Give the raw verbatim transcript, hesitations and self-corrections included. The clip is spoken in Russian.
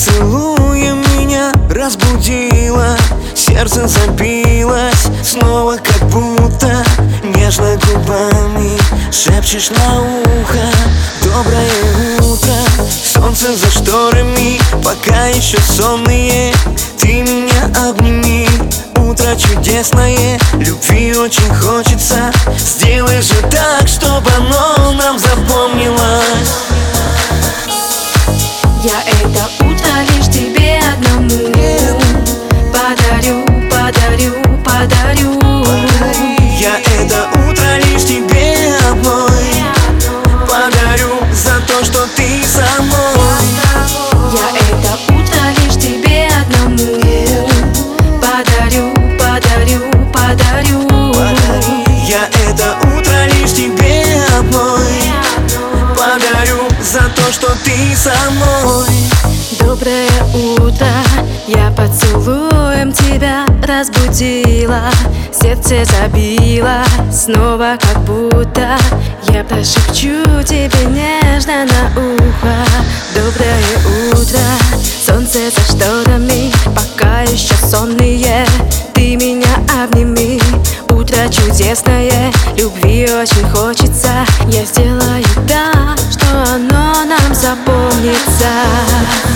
поцелуем меня разбудила, сердце забилось снова, как будто нежно губами шепчешь на ухо: доброе утро. Солнце за шторами, пока еще сонные, ты меня обними. Утро чудесное, любви очень хочется. Сделай же так, чтобы оно нам запомнилось. Я это утро лишь тебе одному подарю, подарю, подарю. Я это утро лишь тебе одной подарю за то, что ты со мной. Я это утро лишь тебе одному подарю, подарю, подарю. Я это утро лишь тебе одной подарю за то, что ты со мной. Доброе утро, я поцелуем тебя разбудила. Сердце забило снова, как будто я прошепчу тебе нежно на ухо: доброе утро. Солнце за шторами, пока еще сонные, ты меня обними. Утро чудесное, любви очень хочется. Я сделаю так, что оно нам запомнится.